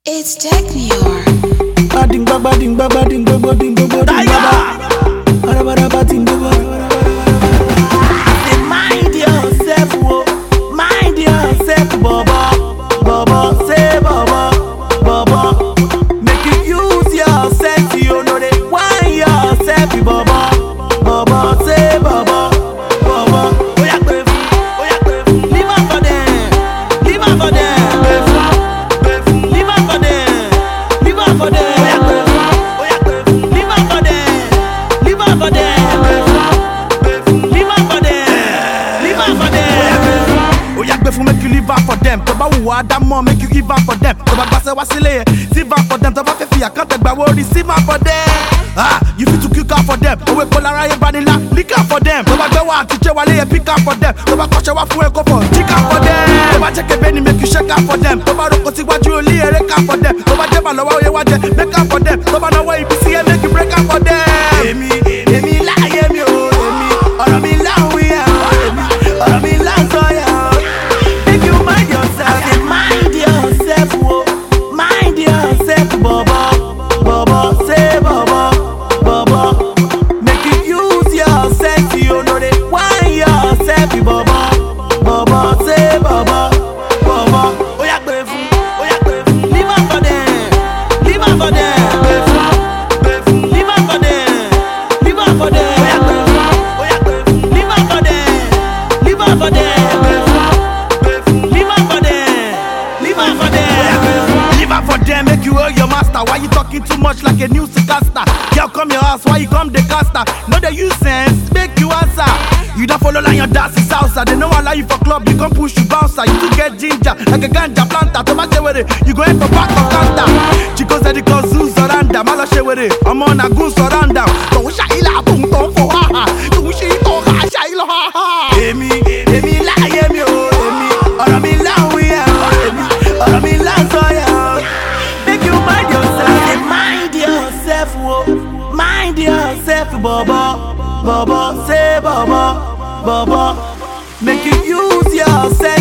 It's Technior. Bading ba bading ba bading ba bading ba bading ba bara bara bading ba bara. Say mind yourself, oh, mind yourself, Baba, Baba, say Baba, Baba. Make you use yourself, you know they want yourself, Baba, Baba, say Baba, Baba. Oh yeah, leave out for them, leave out for them. Make you live out for them. Toba who that more make you give out for them. Toba pass wasile, receive out for them. Toba fefi I can't take by word, receive out for them. Ah, you fit to kick out for them. Owe kolara ye vanilla, lick out for them. Toba go out to wale ye pick out for them. Toba koshe wa fun e go for kick out for them. Toba check a benny make you shake out for them. Toba roko si waju oli e rek out for them. Toba deba lo wa ye waje make out for them. Toba na wa ibisi e make you break out for them. Emi la ye mi o, oro mi la wi e, oro mi la so ya. Baba, Baba, say Baba, Baba. Make you use yourself, you know they want yourself, Baba, Baba, say Baba, Baba. Oh yeah, leave out for them, leave out for them, leave out for them, leave out for them. Oh yeah, leave out for them, leave out for them, leave out for them, leave out for them, leave out for them. Make you owe your master. Why you talking too much like a newscaster? Girl, come your house, why you come the caster? No, they use sense, make you answer. You don't follow like your dance is salsa. They know I allow you for club, you come push you bouncer. You do get ginger, like a ganja planter. Tomato with it, you go in for back of counter. Chico said it cause Zeus surrender. Malo share with it, I'm on a goose surrender. So shaila boom tom for ha ha. You she to ha shaila ha ha. Emi la emi o emi. Ora mi la we emi. Ora mi la so ya. Mind yourself, Baba, Baba, say Baba, Baba. Make you use yourself.